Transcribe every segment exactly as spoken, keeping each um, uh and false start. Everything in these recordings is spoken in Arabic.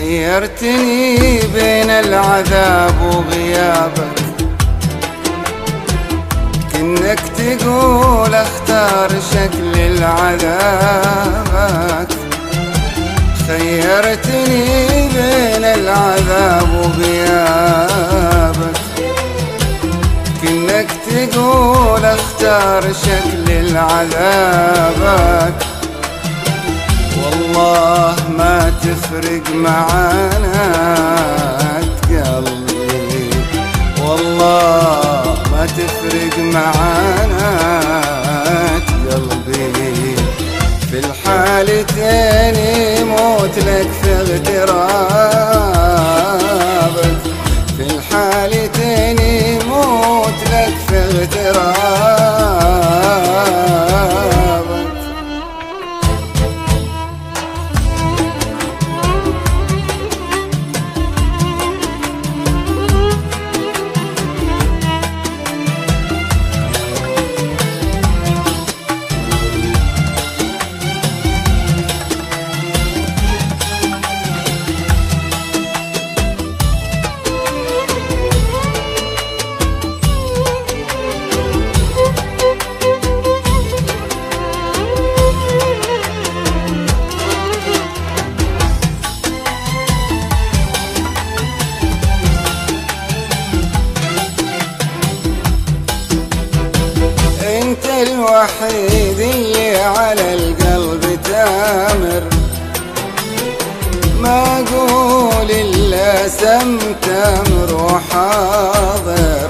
خيرتني بين العذاب وغيابك، كأنك تقول اختار شكل العذابك. خيرتني بين العذاب وغيابك، كأنك تقول اختار شكل العذابك. والله ما تفرق معانا قلبي، والله ما تفرق معانا قلبي. في الحالتين يموت لك في اغترابك، في الحالتين يموت لك في اغترابك. انت الوحيد اللي على القلب تامر، ما اقول الا سمت امر وحاضر.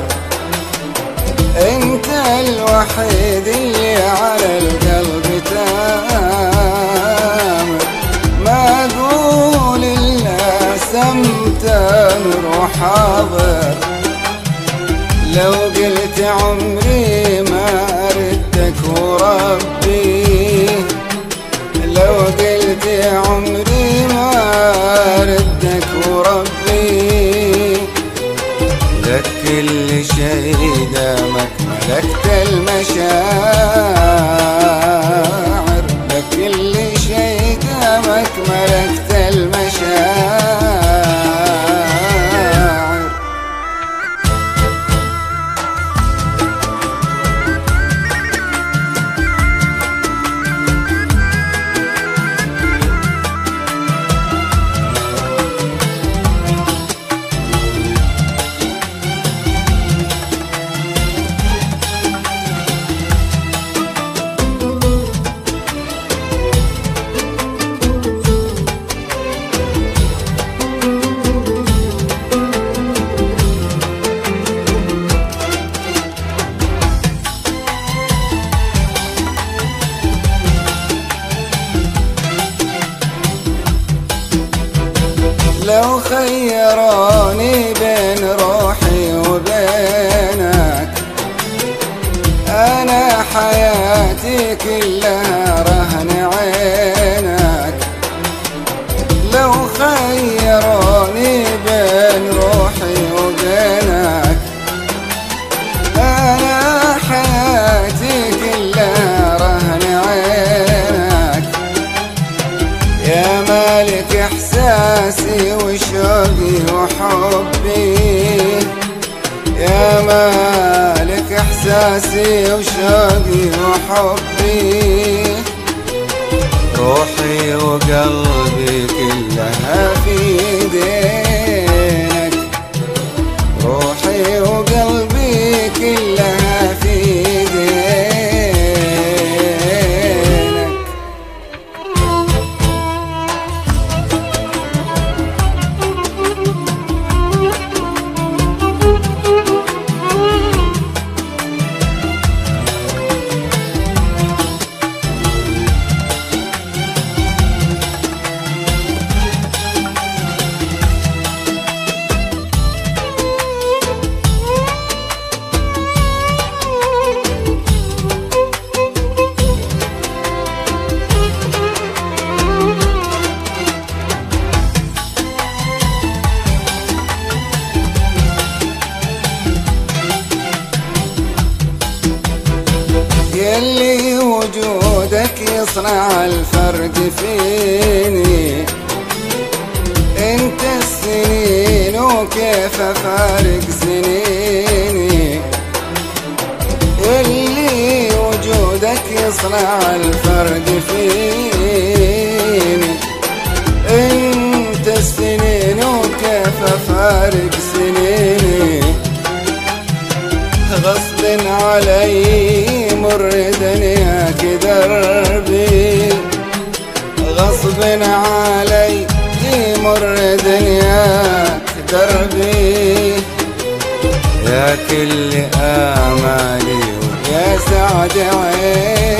انت الوحيد اللي على القلب تامر، ما اقول الا سمت امر وحاضر. لو قلت عمري ما ردك وربي، لو قلت عمري ما ردك وربي. لك كل شيء دامك ملكت المشاعر، لك كل شيء دامك ملكت المشاعر. لو خيروني بين روحي وبينك، أنا حياتي كلها رهن عينك. لو خيروني بين روحي وبينك، أنا حياتي كلها رهن عينك. يا مالك إحساسي وشوقي وحبي، يا مالك إحساسي وشوقي وحبي. روحي وقلبي كلها في ايدينك، روحي وقلبي كلها في ايدينك. يلي وجودك يصنع الفرق فيني، انت وكيف أفارق سنيني اللي وجودك يصنع الفرق فيني. انت السنين وكيف أفارق سنيني غصب علي مر دنياك دربي غصب علي مر دنياك دربي. يا كل آمالي ويا سعد عيني